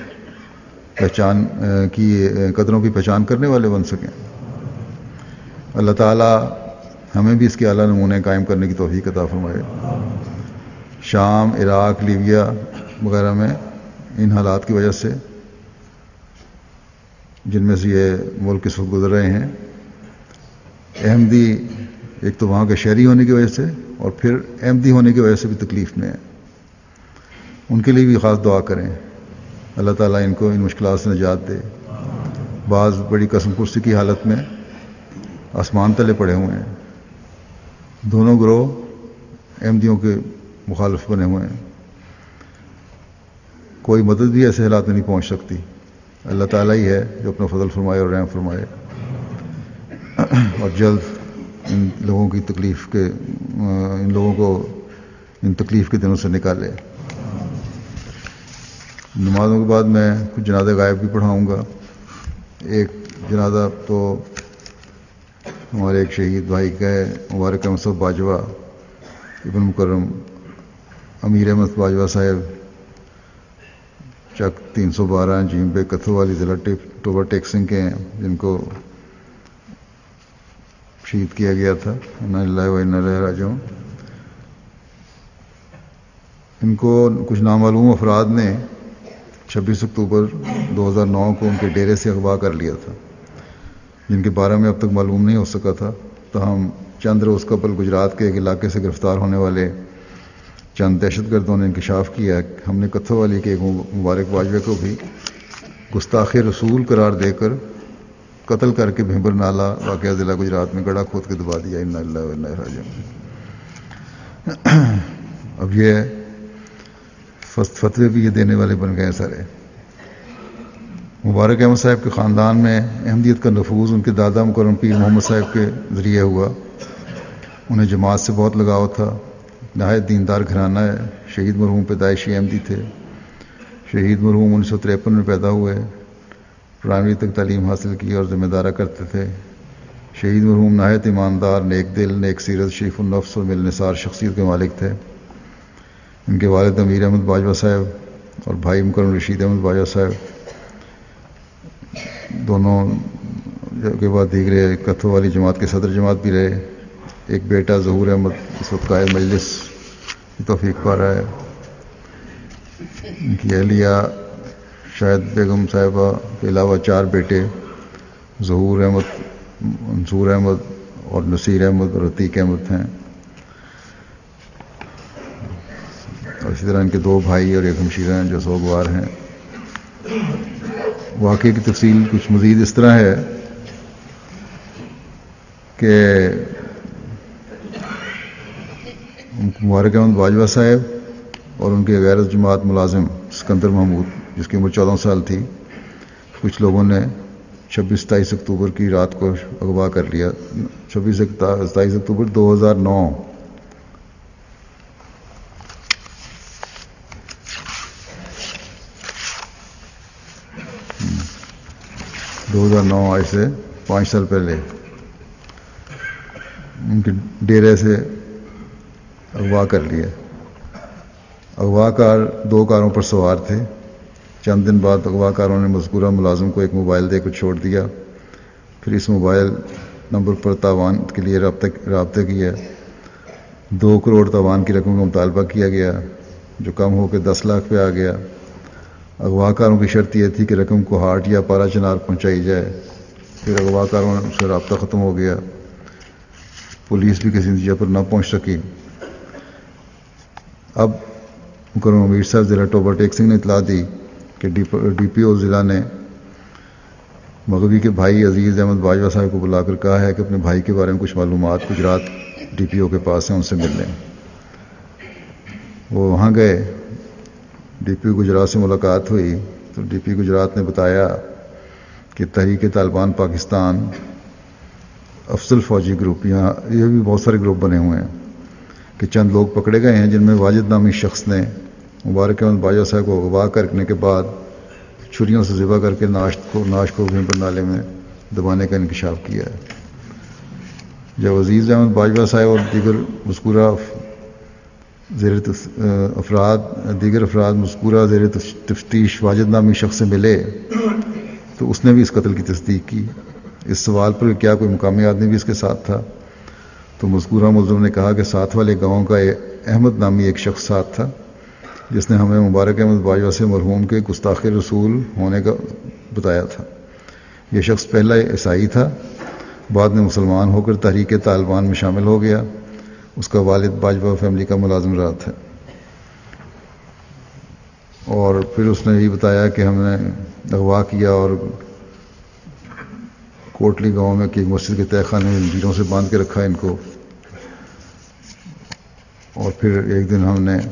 S1: کی پہچان کرنے والے بن سکیں۔ اللہ تعالیٰ ہمیں بھی اس کے اعلیٰ نمونے قائم کرنے کی توفیق عطا فرمائے۔ شام، عراق، لیبیا وغیرہ میں ان حالات کی وجہ سے جن میں سے یہ ملک اس وقت گزر رہے ہیں، احمدی ایک تو وہاں کے شہری ہونے کی وجہ سے اور پھر احمدی ہونے کی وجہ سے بھی تکلیف میں ہیں، ان کے لیے بھی خاص دعا کریں، اللہ تعالیٰ ان کو ان مشکلات سے نجات دے۔ بعض بڑی قسم پرسی کی حالت میں آسمان تلے پڑے ہوئے ہیں، دونوں گروہ احمدیوں کے مخالف بنے ہوئے ہیں، کوئی مدد بھی ایسے حالات میں نہیں پہنچ سکتی، اللہ تعالیٰ ہی ہے جو اپنا فضل فرمائے اور رحم فرمائے، اور جلد ان لوگوں کو ان تکلیف کے دنوں سے نکالے۔ نمازوں کے بعد میں کچھ جنازہ غائب بھی پڑھاؤں گا۔ ایک جنازہ تو ہمارے ایک شہید بھائی کا ہے، مبارک احمد صاحب باجوہ ابن مکرم امیر احمد باجوہ صاحب چک 312 جیم بے کتھو والی ضلع ٹوبہ ٹیکسنگ کے ہیں، جن کو شہید کیا گیا تھا۔ انا للہ و انا الیہ راجعون۔ ان کو کچھ نامعلوم افراد نے 26 اکتوبر 2009 کو ان کے ڈیرے سے اغوا کر لیا تھا، جن کے بارے میں اب تک معلوم نہیں ہو سکا تھا۔ تاہم چند روز قبل گجرات کے ایک علاقے سے گرفتار ہونے والے چند دہشت گردوں نے انکشاف کیا کہ ہم نے کتھو والی کے ایک مبارک باجوے کو بھی گستاخ رسول قرار دے کر قتل کر کے بھیمبر نالہ واقعہ ضلع گجرات میں گڑھا کھود کے دبا دیا۔ انا للہ و انا الیہ راجعون۔ اب یہ فتوے بھی یہ دینے والے بن گئے سارے۔ مبارک احمد صاحب کے خاندان میں احمدیت کا نفوذ ان کے دادا مکرم پیر محمد صاحب کے ذریعے ہوا۔ انہیں جماعت سے بہت لگاؤ تھا، نہایت دیندار گھرانہ ہے۔ شہید مرحوم پیدائشی احمدی تھے۔ شہید مرحوم 1953 میں پیدا ہوئے، پرائمری تک تعلیم حاصل کی اور ذمہ دارہ کرتے تھے۔ شہید مرحوم نہایت ایماندار، نیک دل، نیک سیرت، شریف النفس اور ملنسار شخصیت کے مالک تھے۔ ان کے والد امیر احمد باجوہ صاحب اور بھائی مکرم رشید احمد باجوہ صاحب دونوں کے بعد دیگر کتھو والی جماعت کے صدر جماعت بھی رہے۔ ایک بیٹا ظہور احمد اس وقت قائد مجلس کی توفیق پا رہا ہے۔ ان کی اہلیہ شاہد بیگم صاحبہ کے علاوہ 4 بیٹے ظہور احمد، منصور احمد اور نصیر احمد اور عتیق احمد ہیں، اور اسی طرح ان کے 2 بھائی اور ایک ہمشیرہ ہیں جو سوگوار ہیں۔ واقعے کی تفصیل کچھ مزید اس طرح ہے کہ مبارک احمد باجوہ صاحب اور ان کے غیر جماعت ملازم سکندر محمود، جس کی عمر 14 سال تھی، کچھ لوگوں نے 26-27 اکتوبر کی رات کو اغوا کر لیا۔ 26-27 اکتوبر 2009 آج سے 5 سال پہلے ان کے ڈیرے سے اغوا کر لیا۔ اغوا کار 2 کاروں پر سوار تھے۔ چند دن بعد اغوا کاروں نے مذکورہ ملازم کو ایک موبائل دے کر چھوڑ دیا، پھر اس موبائل نمبر پر تاوان کے لیے رابطہ کیا۔ 2 کروڑ تاوان کی رقم کا مطالبہ کیا گیا، جو کم ہو کے 10 لاکھ پہ آ گیا۔ اغوا کاروں کی شرط یہ تھی کہ رقم کو ہاٹ یا پارا چنار پہنچائی جائے۔ پھر اغوا کاروں سے رابطہ ختم ہو گیا، پولیس بھی کسی نتیجے پر نہ پہنچ سکی۔ اب مکرم امیر صاحب ضلع ٹوبہ ٹیکسنگ نے اطلاع دی کہ ڈی پی او ضلع نے مغوی کے بھائی عزیز احمد باجوہ صاحب کو بلا کر کہا ہے کہ اپنے بھائی کے بارے میں کچھ معلومات گجرات ڈی پی او کے پاس ہیں، ان سے مل لیں۔ وہ وہاں گئے، ڈی پی او گجرات سے ملاقات ہوئی تو ڈی پی گجرات نے بتایا کہ تحریک طالبان پاکستان افضل فوجی گروپ، یہاں یہ بھی بہت سارے گروپ بنے ہوئے ہیں، کہ چند لوگ پکڑے گئے ہیں جن میں واجد نامی شخص نے مبارک احمد باجوہ صاحب کو اغوا کرنے کے بعد چھریوں سے ذبح کر کے ناش کو بھیمبر نالے میں دبانے کا انکشاف کیا ہے۔ جب عزیز احمد باجوہ صاحب اور دیگر افراد مذکورہ زیر تفتیش واجد نامی شخص سے ملے تو اس نے بھی اس قتل کی تصدیق کی۔ اس سوال پر کیا کوئی مقامی آدمی بھی اس کے ساتھ تھا، تو مذکورہ ملزم نے کہا کہ ساتھ والے گاؤں کا احمد نامی ایک شخص ساتھ تھا، جس نے ہمیں مبارک احمد باجوہ سے مرحوم کے گستاخ رسول ہونے کا بتایا تھا۔ یہ شخص پہلا عیسائی تھا، بعد میں مسلمان ہو کر تحریک طالبان میں شامل ہو گیا۔ اس کا والد باجوہ فیملی کا ملازم رہا تھا، اور پھر اس نے یہ بتایا کہ ہم نے اغوا کیا اور کوٹلی گاؤں میں کہ ایک مسجد کے تہہ خانے میں زنجیروں سے باندھ کے رکھا ان کو، اور پھر ایک دن ہم نے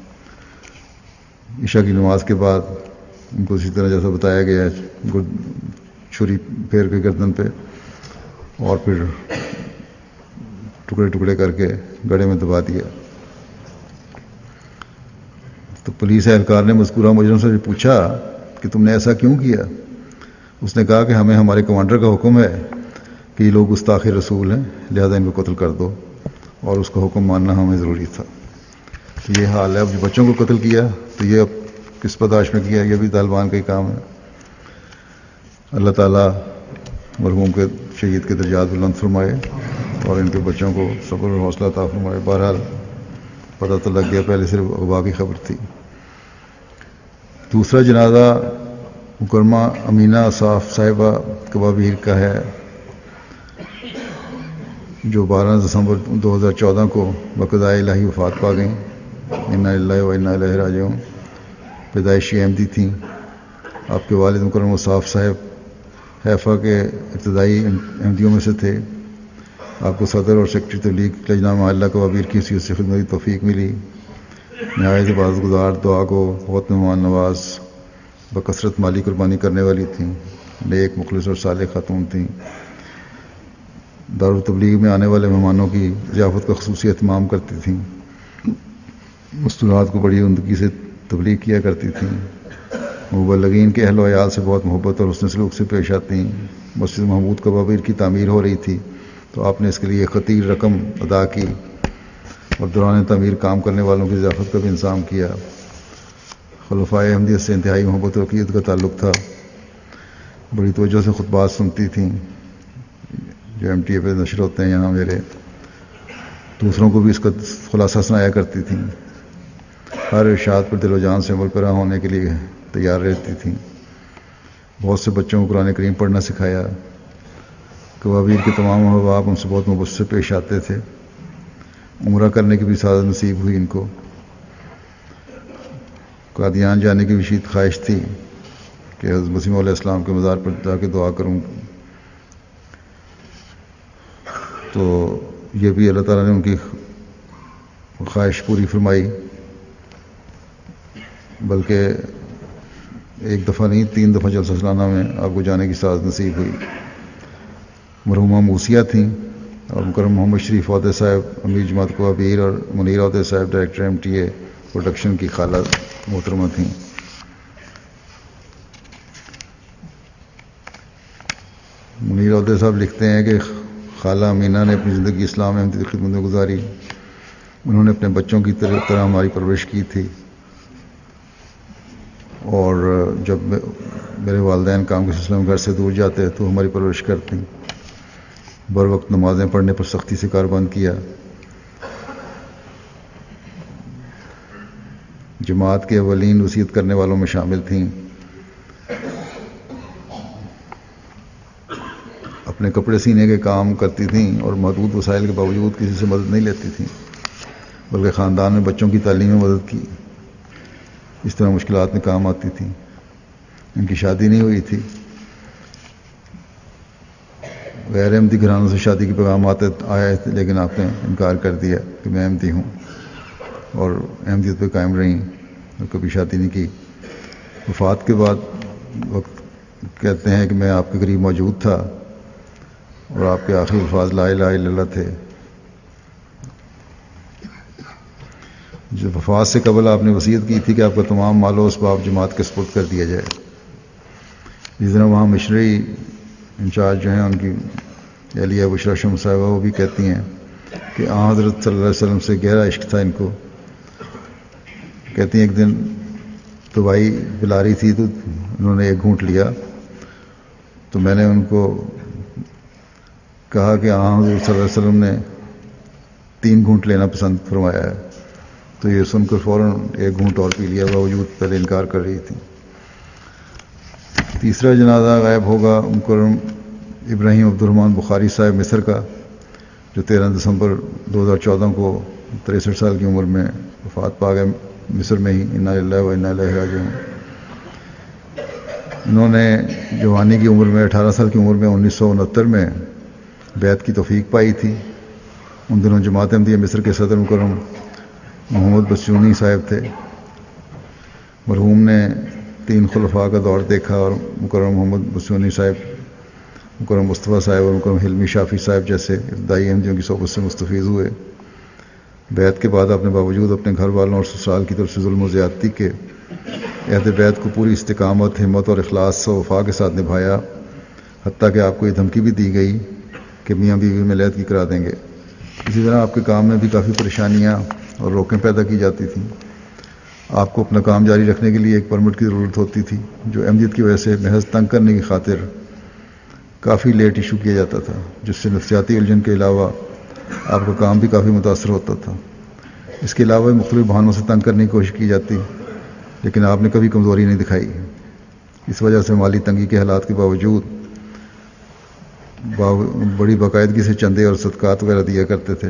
S1: عشاء کی نماز کے بعد ان کو اسی طرح جیسا بتایا گیا چھری پھیر کے گردن پہ، اور پھر ٹکڑے ٹکڑے کر کے گڑھے میں دبا دیا۔ تو پولیس اہلکار نے مذکورہ مجرم سے پوچھا کہ تم نے ایسا کیوں کیا؟ اس نے کہا کہ ہمیں ہمارے کمانڈر کا حکم ہے کہ یہ لوگ گستاخ رسول ہیں، لہذا ان کو قتل کر دو، اور اس کا حکم ماننا ہمیں ضروری تھا۔ یہ حال ہے. اب جو بچوں کو قتل کیا تو یہ اب کس پداش میں کیا؟ یہ بھی طالبان کا ہی کام ہے. اللہ تعالیٰ مرحوم کے شہید کے درجات بلند فرمائے اور ان کے بچوں کو صبر اور حوصلہ عطا فرمائے. بہرحال پتہ تو لگ گیا، پہلے صرف اغوا کی خبر تھی. دوسرا جنازہ مکرمہ امینہ صاف صاحبہ کبابیر کا ہے، جو 12 دسمبر 2014 کو بقضائے الہی وفات پا گئیں. انا للہ و انا الیہ راجعون. پیدائشی احمدی تھیں. آپ کے والد مکرم وصاف صاحب حیفا کے ابتدائی احمدیوں میں سے تھے. آپ کو صدر اور سیکرٹری تبلیغ لجنہ محلہ کبابیر کی حیثیت سے خدمت کی توفیق ملی. نہایت عبادت گزار، دعا گو، بہت مہمان نواز، بکثرت مالی قربانی کرنے والی تھیں. نیک، مخلص اور صالح خاتون تھیں. دارالتبلیغ میں آنے والے مہمانوں کی ضیافت کا خصوصی اہتمام کرتی تھیں. مستورات کو بڑی عمدگی سے تبلیغ کیا کرتی تھیں. مبلغین کے اہل و عیال سے بہت محبت اور حسن سلوک سے پیش آتی ہیں. مسجد محمود کبابیر کی تعمیر ہو رہی تھی تو آپ نے اس کے لیے خطیر رقم ادا کی اور دوران تعمیر کام کرنے والوں کی ضیافت کا بھی انتظام کیا. خلفائے احمدیت سے انتہائی محبت و عقیدت کا تعلق تھا. بڑی توجہ سے خطبات سنتی تھیں جو MTA پہ نشر ہوتے ہیں یہاں میرے. دوسروں کو بھی اس کا خلاصہ سنایا کرتی تھیں. ہر ارشاد پر دل و جان سے عمل پیرا ہونے کے لیے تیار رہتی تھیں. بہت سے بچوں کو قرآن کریم پڑھنا سکھایا. کبابیر کے تمام احباب ان سے بہت محبت سے پیش آتے تھے. عمرہ کرنے کی بھی سعادت نصیب ہوئی ان کو. قادیان جانے کی بھی شدید خواہش تھی کہ حضرت مسیح علیہ السلام کے مزار پر جا کے دعا کروں. تو یہ بھی اللہ تعالیٰ نے ان کی خواہش پوری فرمائی، بلکہ ایک دفعہ نہیں 3 دفعہ جلسہ سالانہ میں آپ کو جانے کی سعادت نصیب ہوئی. مرحومہ موسیہ تھیں اور مکرم محمد شریف عہدے صاحب امیر جماعت کبابیر اور منیر عہدے صاحب ڈائریکٹر MTA پروڈکشن کی خالہ محترمہ تھیں. منیر عہدے صاحب لکھتے ہیں کہ خالہ امینہ نے اپنی زندگی اسلام احمدی کی خدمت میں گزاری. انہوں نے اپنے بچوں کی طرح ہماری پرورش کی تھی، اور جب میرے والدین کام کے سلسلے میں گھر سے دور جاتے تو ہماری پرورش کرتی. بر وقت نمازیں پڑھنے پر سختی سے کاربند کیا. جماعت کے اولین وصیت کرنے والوں میں شامل تھیں. اپنے کپڑے سینے کے کام کرتی تھیں اور محدود وسائل کے باوجود کسی سے مدد نہیں لیتی تھیں، بلکہ خاندان میں بچوں کی تعلیم میں مدد کی. اس طرح مشکلات میں کام آتی تھیں. ان کی شادی نہیں ہوئی تھی. غیر احمدی گھرانوں سے شادی کے پیغامات آئے تھے، لیکن آپ نے انکار کر دیا کہ میں احمدی ہوں، اور احمدیت پہ قائم رہیں اور کبھی شادی نہیں کی. وفات کے بعد وقت کہتے ہیں کہ میں آپ کے قریب موجود تھا اور آپ کے آخری الفاظ لا الہ الا اللہ تھے. جب وفات سے قبل آپ نے وصیت کی تھی کہ آپ کا تمام مال و اسباب جماعت کے سپرد کر دیا جائے. جس طرح وہاں مشرعی انچارج جو ہیں ان کی اہلیہ بشریٰ شمس صاحبہ، وہ بھی کہتی ہیں کہ آن حضرت صلی اللہ علیہ وسلم سے گہرا عشق تھا ان کو. کہتی ہیں ایک دن دوائی پلا رہی تھی تو انہوں نے ایک گھونٹ لیا، تو میں نے ان کو کہا کہ آن حضرت صلی اللہ علیہ وسلم نے 3 گھونٹ لینا پسند فرمایا ہے. تو یہ سن کر فوراً ایک گھونٹ اور پی لیا، باوجود پہلے انکار کر رہی تھی. تیسرا جنازہ غائب ہوگا مکرم ابراہیم عبد الرحمن بخاری صاحب مصر کا، جو 13 دسمبر 2014 کو 63 سال کی عمر میں وفات پا گئے مصر میں ہی. انا للہ و انا الیہ راجعون. انہوں نے جوانی کی عمر میں 18 سال کی عمر میں 1969 میں بیعت کی توفیق پائی تھی. ان دنوں جماعت احمدیہ مصر کے صدر مکرم محمد بسیونی صاحب تھے. مرحوم نے 3 خلفاء کا دور دیکھا اور مکرم محمد بسیونی صاحب، مکرم مصطفیٰ صاحب اور مکرم حلمی شافی صاحب جیسے ابتدائی احمدیوں کی صحبت سے مستفیض ہوئے. بیعت کے بعد آپ نے باوجود اپنے گھر والوں اور سسرال کی طرف سے ظلم و زیادتی کے عہد بیعت کو پوری استقامت، ہمت اور اخلاص و وفا کے ساتھ نبھایا، حتیٰ کہ آپ کو یہ دھمکی بھی دی گئی کہ میاں بیوی میں علیحدگی کرا دیں گے. اسی طرح آپ کے کام میں بھی کافی پریشانیاں اور روکیں پیدا کی جاتی تھیں. آپ کو اپنا کام جاری رکھنے کے لیے ایک پرمٹ کی ضرورت ہوتی تھی جو اہمیت کی وجہ سے محض تنگ کرنے کی خاطر کافی لیٹ ایشو کیا جاتا تھا، جس سے نفسیاتی الجھن کے علاوہ آپ کا کام بھی کافی متاثر ہوتا تھا. اس کے علاوہ مختلف بہانوں سے تنگ کرنے کی کوشش کی جاتی، لیکن آپ نے کبھی کمزوری نہیں دکھائی. اس وجہ سے مالی تنگی کے حالات کے باوجود بڑی باقاعدگی سے چندے اور صدقات وغیرہ دیا کرتے تھے.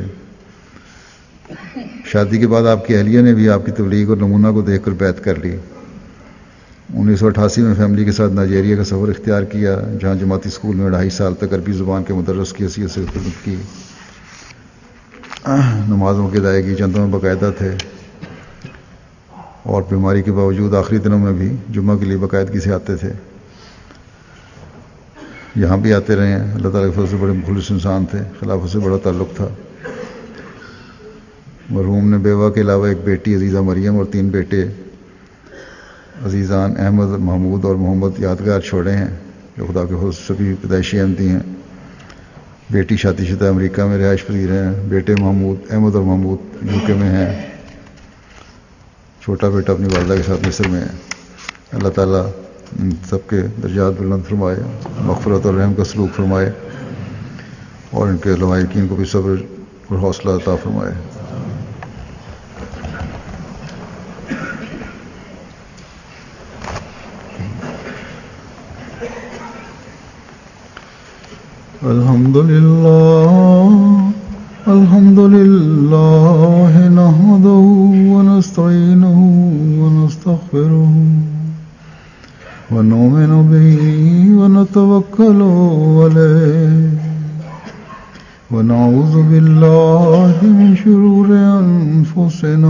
S1: شادی کے بعد آپ کی اہلیہ نے بھی آپ کی تبلیغ اور نمونہ کو دیکھ کر بیعت کر لی. 1988 میں فیملی کے ساتھ نائجیریا کا سفر اختیار کیا، جہاں جماعتی اسکول میں 2.5 سال تک عربی زبان کے مدرس کی حیثیت سے خدمت کی. نمازوں کی ادائیگی چندوں میں باقاعدہ تھے اور بیماری کے باوجود آخری دنوں میں بھی جمعہ کے لیے باقاعدگی سے آتے تھے. یہاں بھی آتے رہے ہیں. اللہ تعالیٰ کے فضل سے بڑے مخلص انسان تھے. خلافت سے بڑا تعلق تھا. مرحوم نے بیوہ کے علاوہ ایک بیٹی عزیزہ مریم اور 3 بیٹے عزیزان احمد، محمود اور محمد یادگار چھوڑے ہیں، جو خدا کے فضل سے سبھی پیدائشی احمدی ہیں. بیٹی شادی شدہ امریکہ میں رہائش پذیر ہیں. بیٹے احمد اور محمود UK میں ہیں. چھوٹا بیٹا اپنی والدہ کے ساتھ مصر میں ہے. اللہ تعالیٰ ان سب کے درجات بلند فرمائے، مغفرت اور رحم کا سلوک فرمائے، اور ان کے علماء یقین کو بھی صبر اور حوصلہ عطا فرمائے. الحمد لله نحمده ونستعينه ونستغفره ونؤمن به ونتوكل عليه ونعوذ بالله من شرور أنفسنا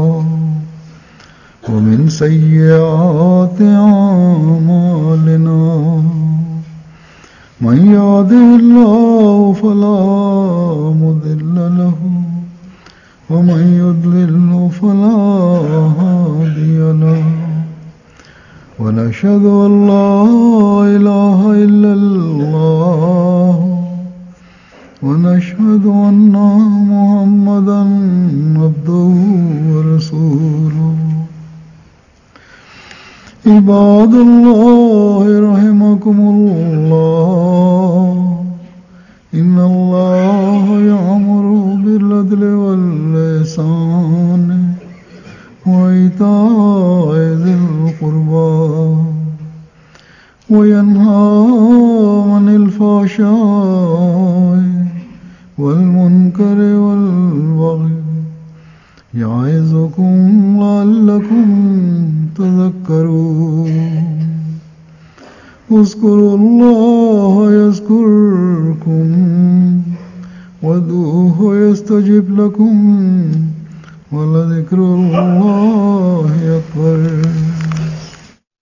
S1: ومن سيئات أعمالنا. من يهده الله فلا مضل له ومن يضلل فلا هادي له. ونشهد أن لا إله إلا الله ونشهد أن محمدا عبده ورسوله. عباد الله رحمكم الله، إن الله يأمر بالعدل والإحسان وإيتاء ذي القربى وينهى عن الفحشاء والمنكر والبغي يعظكم لعلكم تذكرون. اذكروا الله يذكركم وادعوه يستجب لكم ولذكر الله أكبر.